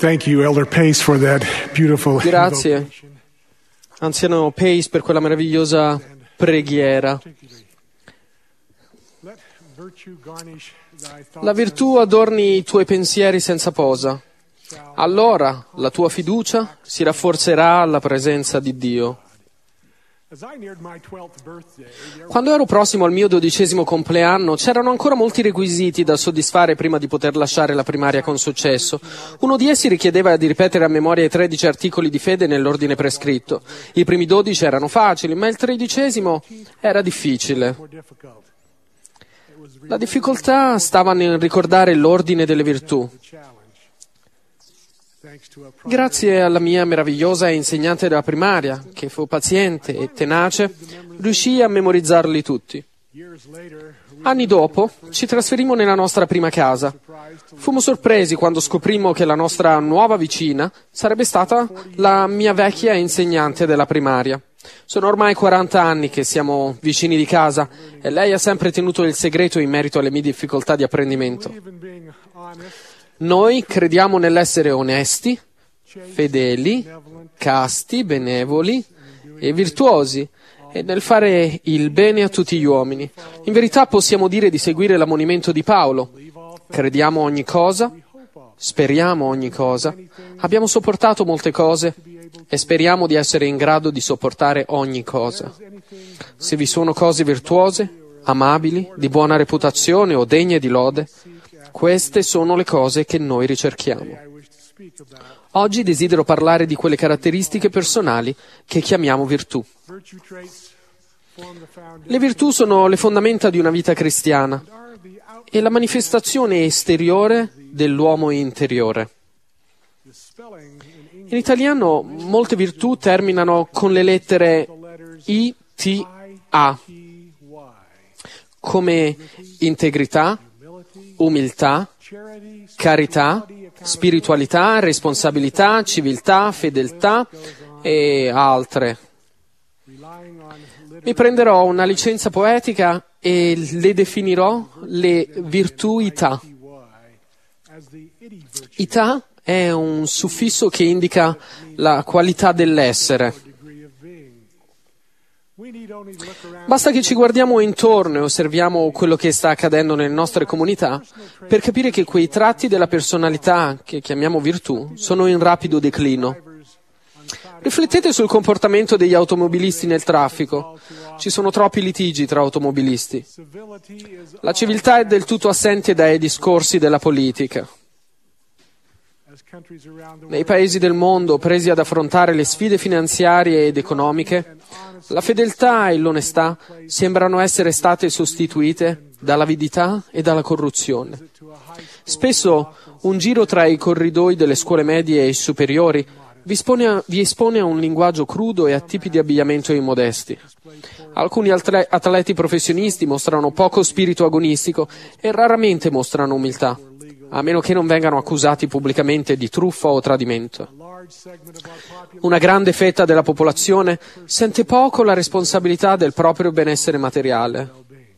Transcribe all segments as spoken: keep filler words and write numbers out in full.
Thank you, Elder Pace, for that beautiful Grazie, invocation. anziano Pace, per quella meravigliosa preghiera. Let virtue garnish thy thoughts La virtù adorni i tuoi pensieri senza posa. Allora la tua fiducia si rafforzerà alla presenza di Dio. As I neared my twelfth birthday, there Quando ero prossimo al mio dodicesimo compleanno, c'erano ancora molti requisiti da soddisfare prima di poter lasciare la primaria con successo. Uno di essi richiedeva di ripetere a memoria i tredici articoli di fede nell'ordine prescritto. I primi dodici erano facili, ma il tredicesimo era difficile. were difficult. La difficoltà stava nel ricordare l'ordine delle virtù. The challenge. Thanks to a pro- Grazie alla mia meravigliosa insegnante della primaria, che fu paziente e tenace, riuscii a memorizzarli tutti. years later, we Anni dopo ci trasferimmo nella nostra prima casa. Fummo sorpresi quando scoprimmo che la nostra nuova vicina sarebbe stata la mia vecchia insegnante della primaria. Sono ormai quaranta anni che siamo vicini di casa e lei ha sempre tenuto il segreto in merito alle mie difficoltà di apprendimento. believe in being honest, Noi crediamo nell'essere onesti, fedeli, casti, benevoli e virtuosi e nel fare il bene a tutti gli uomini. In verità possiamo dire di seguire l'ammonimento di Paolo. Crediamo ogni cosa, speriamo ogni cosa, abbiamo sopportato molte cose e speriamo di essere in grado di sopportare ogni cosa. Se vi sono cose virtuose, amabili, di buona reputazione o degne di lode, queste sono le cose che noi ricerchiamo. I wish to speak about. Oggi desidero parlare di quelle caratteristiche personali che chiamiamo virtù. Virtue traits form the foundation Le virtù sono le fondamenta di una vita cristiana are the out e la manifestazione esteriore dell'uomo interiore. the spelling in English In italiano molte virtù terminano con le lettere I, T, A, T Y. come integrità, umiltà, Charity, carità, spiritualità, responsabilità, civiltà, fedeltà e altre. relying on Mi prenderò una licenza poetica e le definirò le virtù ità. T Y as the itty virtue Ità è un suffisso che indica la qualità dell'essere. degree of being. We need only look around Basta che ci guardiamo intorno e osserviamo quello che sta accadendo nelle nostre comunità per capire che quei tratti della personalità che chiamiamo virtù sono in rapido declino. Riflettete sul comportamento degli automobilisti nel traffico. Ci sono troppi litigi tra automobilisti. civility is La civiltà è del tutto assente dai discorsi della politica. as countries around the Nei world paesi del mondo presi ad affrontare le sfide finanziarie ed economiche, la fedeltà e l'onestà sembrano essere state sostituite dall'avidità e dalla corruzione. to a high Spesso un giro tra i corridoi delle scuole medie e superiori vi espone a, vi espone a un linguaggio crudo e a tipi di abbigliamento immodesti. Alcuni altre- atleti professionisti mostrano poco spirito agonistico e raramente mostrano umiltà, a meno che non vengano accusati pubblicamente di truffa o tradimento. large segment of our population Una grande fetta della popolazione sente poco la responsabilità del proprio benessere materiale.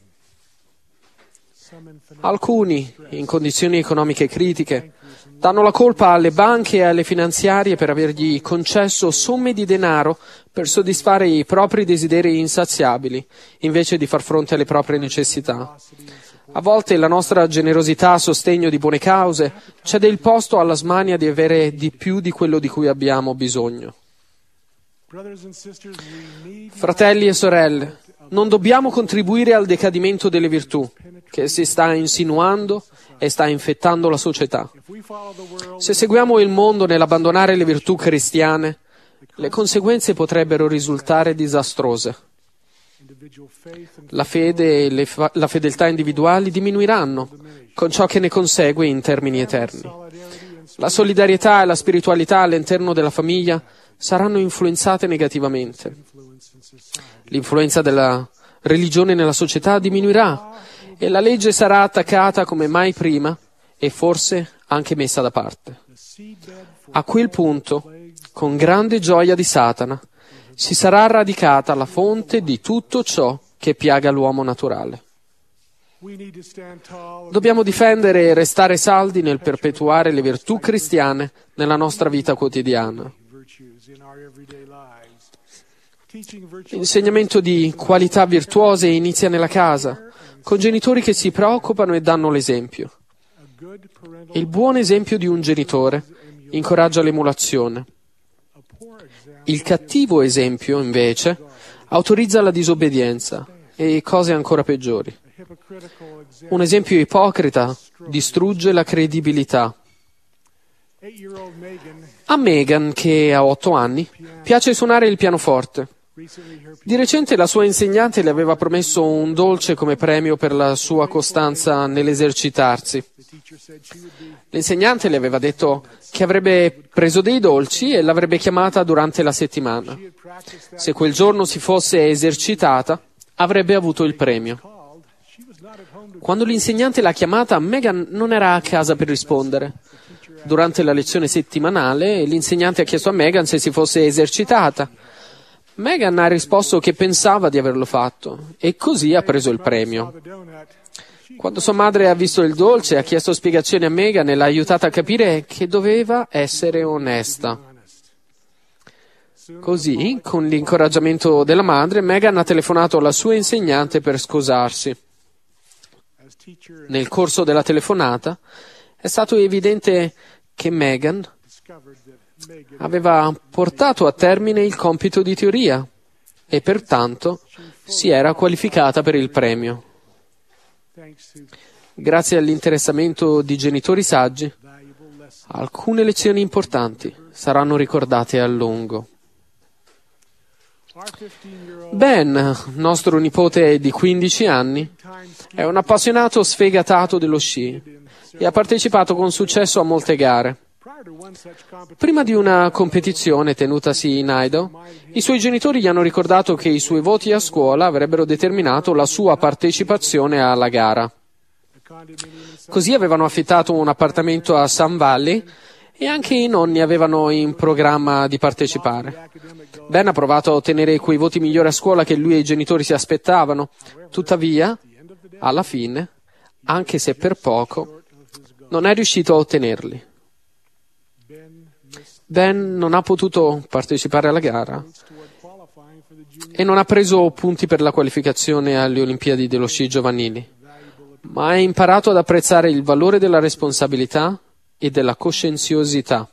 some in financial Alcuni, in condizioni economiche critiche, danno la colpa alle banche e alle finanziarie per avergli concesso somme di denaro per soddisfare i propri desideri insaziabili, invece di far fronte alle proprie necessità. A volte la nostra generosità a sostegno di buone cause cede il posto alla smania di avere di più di quello di cui abbiamo bisogno. brothers and sisters, we need Fratelli e sorelle, non dobbiamo contribuire al decadimento delle virtù, che si sta insinuando e sta infettando la società. if we follow the world Se seguiamo il mondo nell'abbandonare le virtù cristiane, le conseguenze potrebbero risultare disastrose. individual faith and La fede e le fa- la fedeltà individuali diminuiranno, con ciò che ne consegue in termini eterni. solidarity and La solidarietà e la spiritualità all'interno della famiglia saranno influenzate negativamente. influence in society. L'influenza della religione nella società diminuirà e la legge sarà attaccata come mai prima e forse anche messa da parte. The seedbed for A quel punto, con grande gioia di Satana, si sarà radicata la fonte di tutto ciò che piaga l'uomo naturale. Dobbiamo difendere e restare saldi nel perpetuare le virtù cristiane nella nostra vita quotidiana. L'insegnamento di qualità virtuose inizia nella casa, con genitori che si preoccupano e danno l'esempio. Il buon esempio di un genitore incoraggia l'emulazione. Il cattivo esempio, invece, autorizza la disobbedienza e cose ancora peggiori. Un esempio ipocrita distrugge la credibilità. A Megan, che ha otto anni, piace suonare il pianoforte. Di recente la sua insegnante le aveva promesso un dolce come premio per la sua costanza nell'esercitarsi. L'insegnante le aveva detto che avrebbe preso dei dolci e l'avrebbe chiamata durante la settimana. Se quel giorno si fosse esercitata, avrebbe avuto il premio. Quando l'insegnante l'ha chiamata, Megan non era a casa per rispondere. Durante la lezione settimanale, l'insegnante ha chiesto a Megan se si fosse esercitata. Megan ha risposto che pensava di averlo fatto e così ha preso il premio. Quando sua madre ha visto il dolce, ha chiesto spiegazioni a Megan e l'ha aiutata a capire che doveva essere onesta. Così, con l'incoraggiamento della madre, Megan ha telefonato alla sua insegnante per scusarsi. Nel corso della telefonata è stato evidente che Megan aveva portato a termine il compito di teoria e pertanto si era qualificata per il premio. Grazie all'interessamento di genitori saggi, alcune lezioni importanti saranno ricordate a lungo. Ben, nostro nipote di quindici anni, è un appassionato sfegatato dello sci e ha partecipato con successo a molte gare. Prima di una competizione tenutasi in Idaho, i suoi genitori gli hanno ricordato che i suoi voti a scuola avrebbero determinato la sua partecipazione alla gara. Così avevano affittato un appartamento a Sun Valley e anche i nonni avevano in programma di partecipare. Ben ha provato a ottenere quei voti migliori a scuola che lui e i genitori si aspettavano. Tuttavia, alla fine, anche se per poco, non è riuscito a ottenerli. Ben non ha potuto partecipare alla gara e non ha preso punti per la qualificazione alle Olimpiadi dello sci giovanili, ma ha imparato ad apprezzare il valore della responsabilità e della coscienziosità.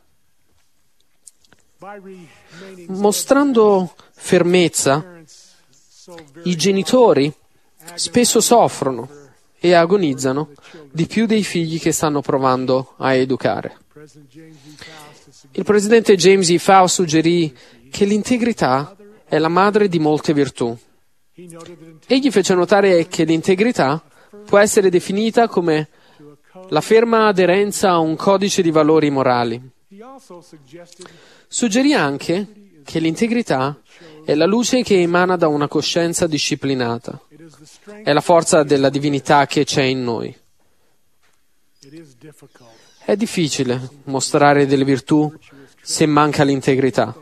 Mostrando fermezza, i genitori spesso soffrono e agonizzano di più dei figli che stanno provando a educare. Il presidente James E. Faust suggerì che l'integrità è la madre di molte virtù. Egli fece notare che l'integrità può essere definita come la ferma aderenza a un codice di valori morali. Suggerì anche che l'integrità è la luce che emana da una coscienza disciplinata. È la forza della divinità che c'è in noi. È difficile mostrare delle virtù se manca l'integrità.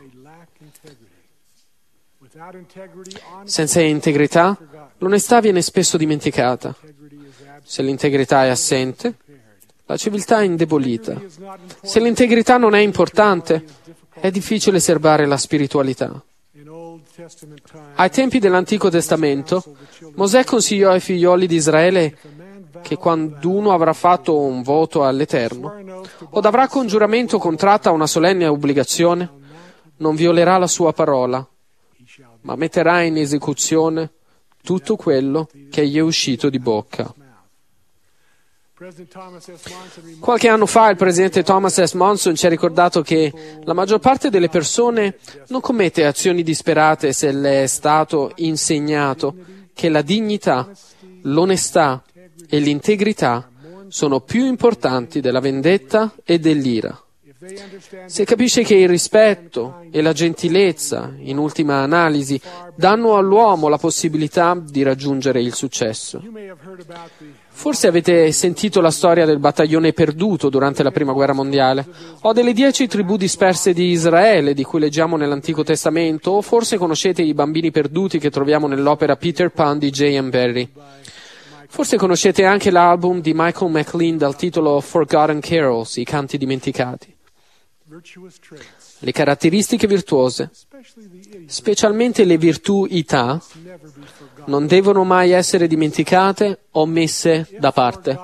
Senza integrità, l'onestà viene spesso dimenticata. Se l'integrità è assente, la civiltà è indebolita. Se l'integrità non è importante, è difficile serbare la spiritualità. Ai tempi dell'Antico Testamento, Mosè consigliò ai figlioli di Israele che quando avrà fatto un voto all'Eterno o avrà congiuramento contratta una solenne obbligazione, non violerà la sua parola, ma metterà in esecuzione tutto quello che gli è uscito di bocca. Qualche anno fa il presidente Thomas S. Monson ci ha ricordato che la maggior parte delle persone non commette azioni disperate se le è stato insegnato che la dignità, l'onestà e l'integrità sono più importanti della vendetta e dell'ira. Se capisce che il rispetto e la gentilezza, in ultima analisi, danno all'uomo la possibilità di raggiungere il successo. Forse avete sentito la storia del battaglione perduto durante la Prima Guerra Mondiale, o delle dieci tribù disperse di Israele di cui leggiamo nell'Antico Testamento, o forse conoscete i bambini perduti che troviamo nell'opera Peter Pan di J M Barrie. Forse conoscete anche l'album di Michael McLean dal titolo Forgotten Carols, i canti dimenticati. Le caratteristiche virtuose, specialmente le virtù ità, non devono mai essere dimenticate o messe da parte.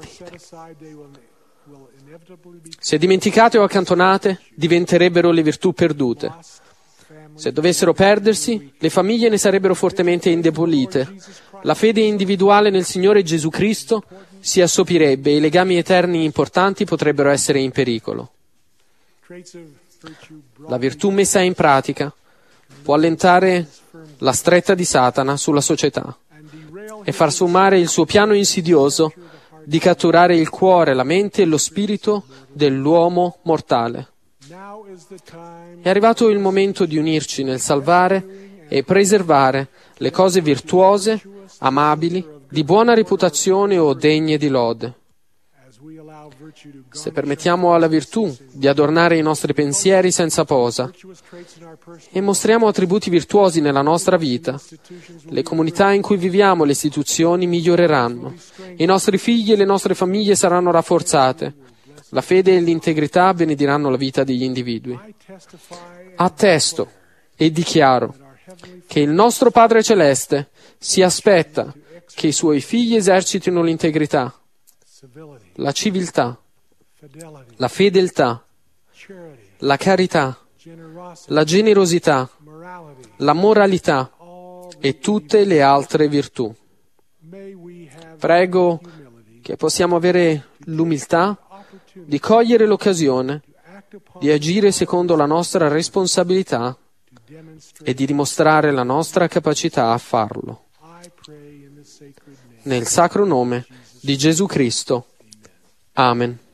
Se dimenticate o accantonate, diventerebbero le virtù perdute. Se dovessero perdersi, le famiglie ne sarebbero fortemente indebolite. La fede individuale nel Signore Gesù Cristo si assopirebbe e i legami eterni importanti potrebbero essere in pericolo. La virtù messa in pratica può allentare la stretta di Satana sulla società e far sommare il suo piano insidioso di catturare il cuore, la mente e lo spirito dell'uomo mortale. È arrivato il momento di unirci nel salvare e preservare le cose virtuose, amabili, di buona reputazione o degne di lode. Se permettiamo alla virtù di adornare i nostri pensieri senza posa e mostriamo attributi virtuosi nella nostra vita, le comunità in cui viviamo e le istituzioni miglioreranno, i nostri figli e le nostre famiglie saranno rafforzate, la fede e l'integrità benediranno la vita degli individui. Attesto e dichiaro che il nostro Padre Celeste si aspetta che i suoi figli esercitino l'integrità, la civiltà, la fedeltà, la carità, la generosità, la moralità e tutte le altre virtù. Prego che possiamo avere l'umiltà di cogliere l'occasione di agire secondo la nostra responsabilità e di dimostrare la nostra capacità a farlo. Nel sacro nome di Gesù Cristo. Amen.